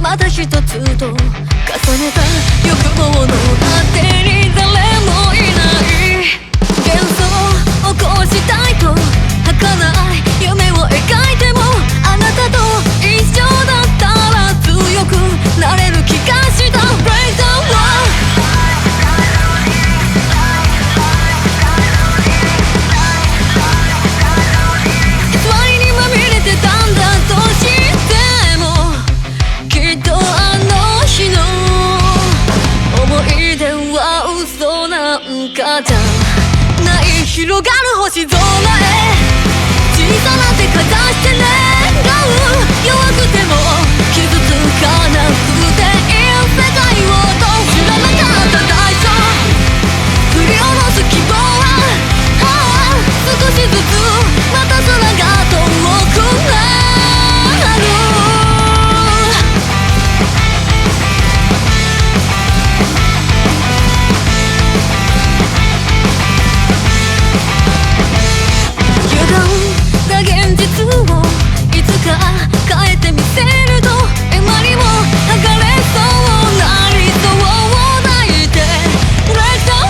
また一つと重ねた欲望の果てに誰もいない幻想を起こしたいと儚い夢を描いてもあなたと一緒だったら強くなれる気がした Breakdown 偽りにまみれてたんだとしてもきっとあの日の思い出は嘘なんかじゃない広がる星空へ小さな手かざして願う弱くても傷つかなくていい世界をと知らなかった最初振り下ろす希望は少しずつまた空が遠くなる歪んだ現実をいつか変えてみせると今にも剥がれそうな理想を抱いて Breakdown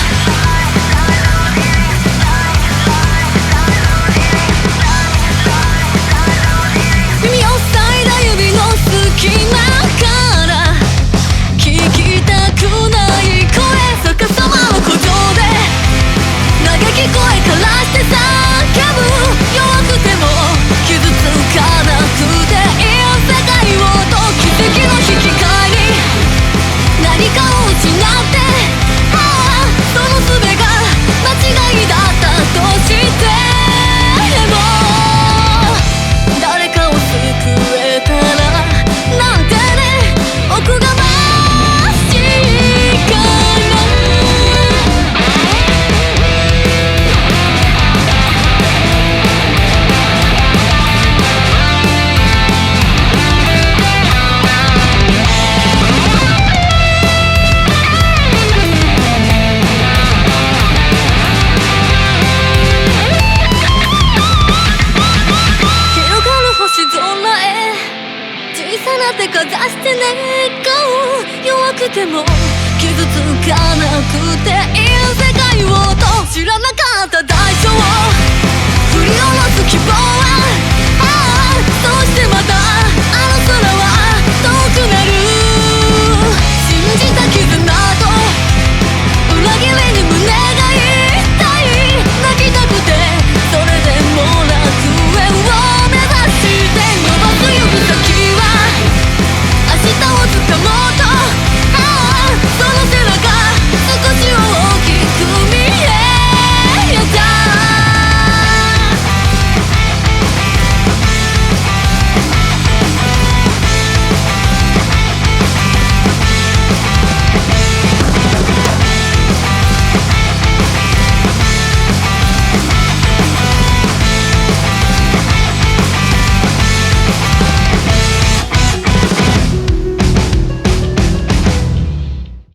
耳を塞いだ指の隙間から聞きたくない声逆さまの古城で嘆き声からして叫ぶ弱くても傷つかなくていい世界をと奇跡の引き換えに何かを失ってその術が間違いだったとしても誰かを救えたらなんてねおこがましいから手かざして願う弱くても傷つかなくて